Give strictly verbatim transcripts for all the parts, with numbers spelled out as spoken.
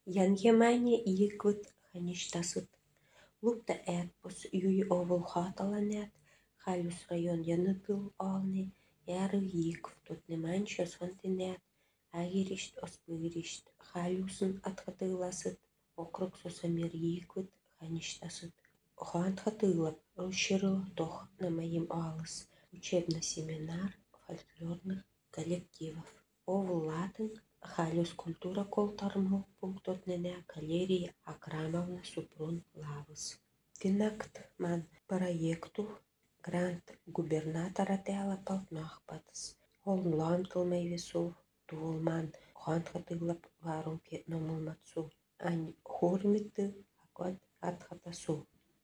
Яньемайне ииквыт хаништасыт. Лупта эппос юй овул хаталанят, халюс район янытыл олны, яры иикв тутны манчо сонтинят, агиришт оспыришт, халюсын атхатыласыт, округ сосамир ииквыт хаништасыт. Хуант хатылап, руширыл тох на моим алыс, учебный семинар фольклорных коллективов. Овул латын халюс культура колтармыл пунктотнене Калерия Акрамовна Супрун Лавыс. Гинакт ман проекту грант губернатора тяла палтнахпатс. Олн ламтылмай весу, тулман хуантхатылап варунке номулматсу. Ань хурмиты аквад атхатасу.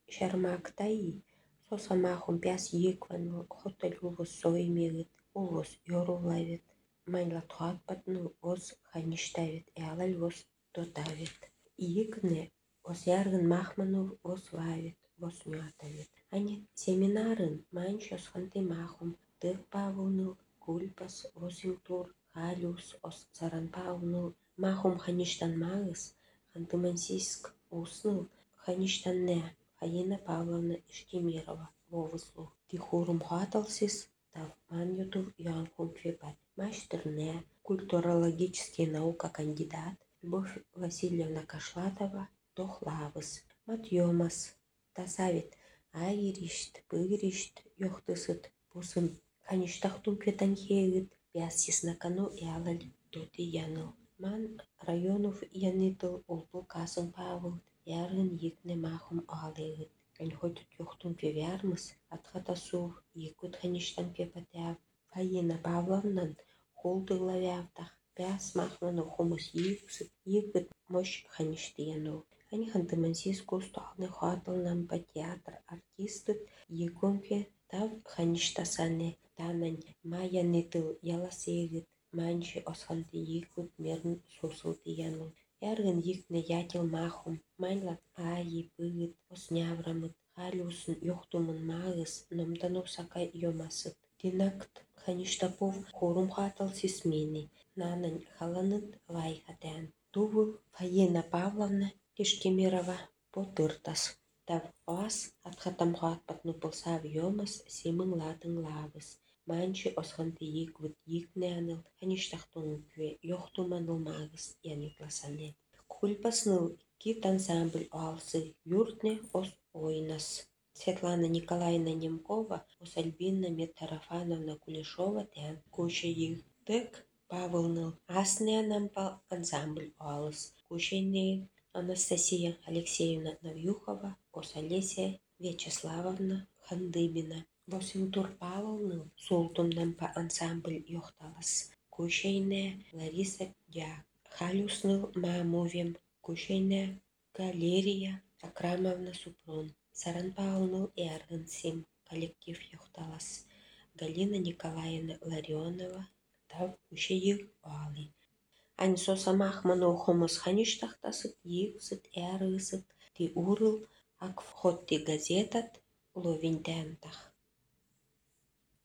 Шармактаи сосамахум пяс еквану хотелювус соимирит, улвус йорулавит. Майнла туатпатну вос хаништавит, ялаль вос дотавит. Иикне вос яргын махману вос вавит, вос нятавит. Ани семинарын манчос ханты махум, тых павунул, кульпас, восимтур, халюс, ос царан павунул, махум хаништан магыс, хантымансийск уснул, хаништан не, Фаина Павловна Иштимирова, вовыслу. Тихурум хаталсис, тав манютур янхум квепат. Мастерне, культурологические наука кандидат, Любовь Васильевна Кашлатова, Тохлавыс, Матьемас, Тасавит, Айришт, Пыришт, Йохтысыт, Пусын, Хаништахтум кветанхеют, Пясис накану ялаль тоти яныл. Ман районов янитыл улпул касын павыл, ярын екне махум алегыт. Ань хоть йохтум квевярмыс, атхатасу, екут хаништан квепатяв. Фаина Павловнан холдыглавявтах, пяс махману хумус ексыт, екут мощь хаништияну. Ань хантымансис кусталны хатылнам по театр артистыт, екомке тав хаништасане, танань маянитыл яласегыт, манчи осханты екут мерн сусылтияну. Яргын екне ятел махум, майнлат аи пыгыт, осняврамыт, халюсын йохтумын магыс, номдану сакай йомасыт. Динакт хаништапов хорум хатал сисмени, нанань халаныт вайхатян. Тувы Фаина Павловна Иштимирова потыртас. Тав ас атхатам хатпатну пылсав йомас симын латын лавыс. Манчи осханты еквыт екняныл, хаништахтун кве йохтуманыл магыс яникласане. Кульпасныл кит ансамбль алсы, юртне ос ойнас. Светлана Николаевна Немкова, ос Альбина Метарафановна Кулешова тян куча тек Павылныл. Асне нампал ансамбль алыс. Кучейне Анастасия Алексеевна Навьюхова, ос Олеся Вячеславовна Хандыбина. Восимтур Павылныл султум нампа ансамбль йохталас. Кучейне Лариса Дяк. Халюсныл Мамовем. Кучейне Галерия Акрамовна Супрун. Саран Павловну Яргансим коллектив йохталас. Галина Николаевна Ларионова, тав кучейик али. Ань сосамах ману хомус хаништахтасыт, ексыт, ярысыт, ти урыл ак вход ти газетат ловинтянтах.